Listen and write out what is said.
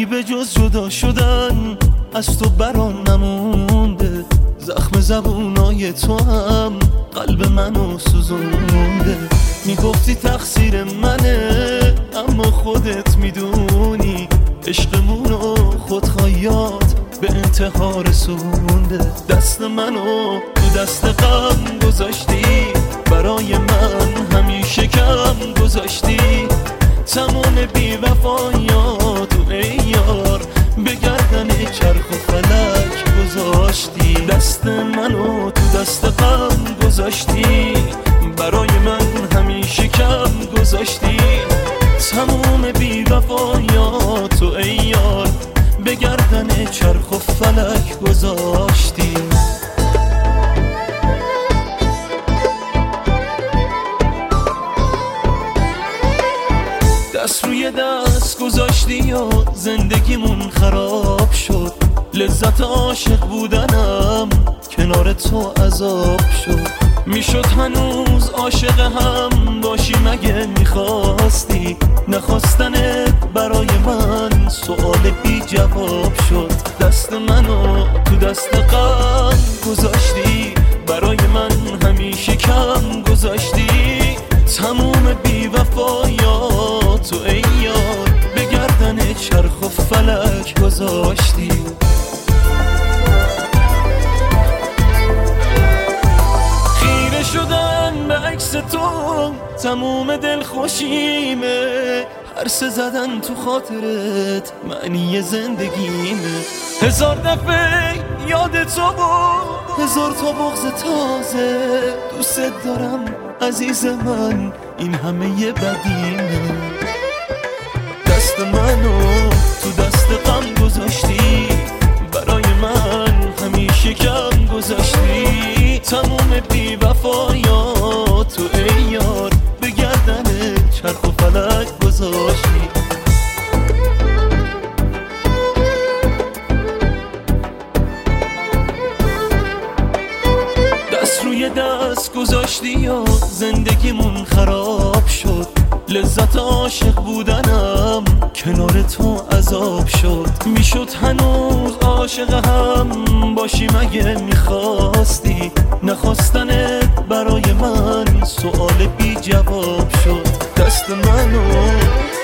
به جز جدا شدن از تو برام نمونده. زخم زبونای تو هم قلب منو سوزونده. میگفتی تقصیر منه اما خودت میدونی عشقمونو خودخواهیات به انتحار رسونده. دست منو تو دست غم گذاشتی، برای من همیشه کم گذاشتی. تمام بی‌وفایاتو ای یار به گردن چرخ و فلک گذاشتی. دست منو تو دست غم گذاشتی، برای من همیشه کم گذاشتی. تمام بی‌وفایاتو ای یار به گردن چرخ و فلک گذاشتی. دست روی دست گذاشتی و زندگیمون خراب شد. لذت عاشق بودنم کنار تو عذاب شد. میشد هنوز عاشق هم باشی مگه میخواستی؟ نخواستنت برای من سوال بی جواب شد. دست منو تو دست غم گذاشتی، برای من همیشه کم گذاشتی. تموم بی‌وفایاتو ای یار به گردن چرخ و فلک گذاشتی. خیره شدن به عکس تو تموم دل خوشیمه. هرسه زدن تو خاطرت معنی زندگیمه. هزار دفعه یاد تو بود، هزار تا بغض تازه. دوست دارم عزیز من، این همه یه بدیمه. دست منو تو دست غم گذاشتی، برای من همیشه کم گذاشتی. تموم بی‌وفایاتو ای یار به گردن چرخ و فلک گذاشتی. دست روی دست گذاشتی و زندگیمون خراب شد. لذت عاشق بودنم کنار تو عذاب شد. میشد هنوز عاشق هم باشی مگه میخواستی؟ نخواستنت برای من سوال بی جواب شد. دست منو